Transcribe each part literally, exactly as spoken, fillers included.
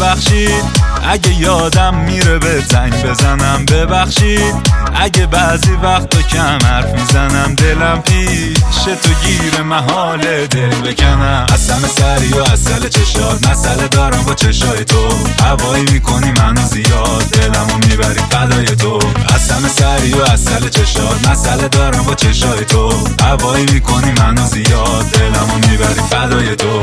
ببخشید اگه یادم میره به زنگ بزنم، ببخشید اگه بعضی وقتا کم حرف میزنم، دلم پیش تو گیر محال دل بکنم. قسم سری و اصل چشات، مسئله دارم با چشای تو، هوایی میکنی منو زیاد، دلمو میبری فدای تو. قسم سری و اصل چشات، مسئله دارم با چشای تو، هوایی میکنی منو زیاد، دلمو میبری فدای تو.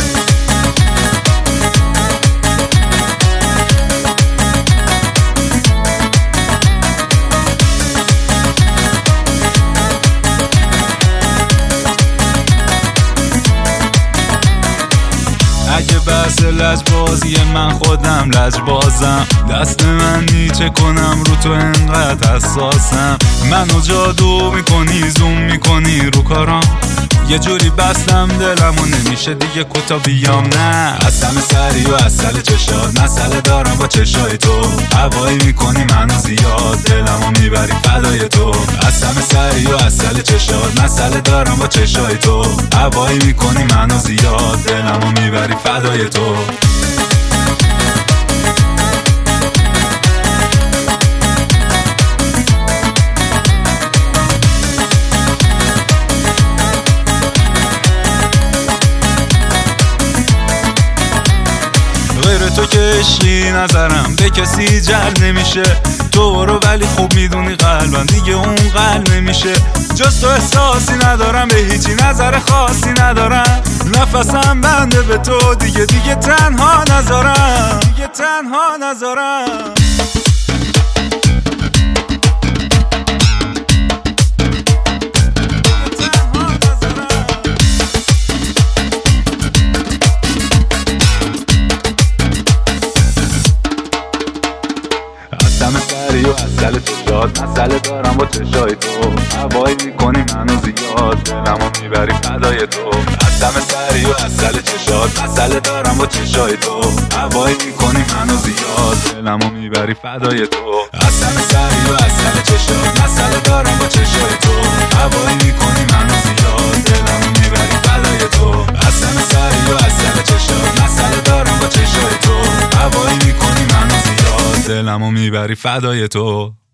اگه بحث لجبازی من خودم لجبازم، دست من نیچه کنم رو تو انقدر حساسم، منو جادو میکنی زوم میکنی رو کارام، یه جوری بستم دلمو نمیشه دیگه کوتا بیام. نه قسم سری و اصل چشات، مسئله دارم با چشای تو، هوایی میکنی منو زیاد، دلمو میبری فدای تو. قسم سری و اصل چشات، مسئله دارم با چشای تو، هوایی میکنی منو زیاد، دلمو میبری فدای تو. غیر تو که عشقی نظرم به کسی جلب نمیشه، تو رو ولی خوب میدونی قلبم دیگه اون قلب نمیشه، جز تو احساسی ندارم به هیچی نظر خاصی ندارم، نفسم بنده به تو دیگه دیگه تنها نذارم، دیگه تنها نذارم. قسم سری و اصل چشات، مسئله دارم با چشای تو، هوایی میکنی منو زیاد، دلمو میبری فدای تو. قسم سری و اصل چشات، مسئله دارم با چشای تو، هوایی میکنی منو زیاد، دلمو میبری فدای تو. قسم سری و اصل چشات، مسئله دارم با چشای تو، هوایی میکنی منو زیاد، دلمو میبری فدای تو. قسم سری و اصل چشات، مسئله دارم با چشای تو، هوایی میکنی منو زیاد، دلمو میبری فدای تو.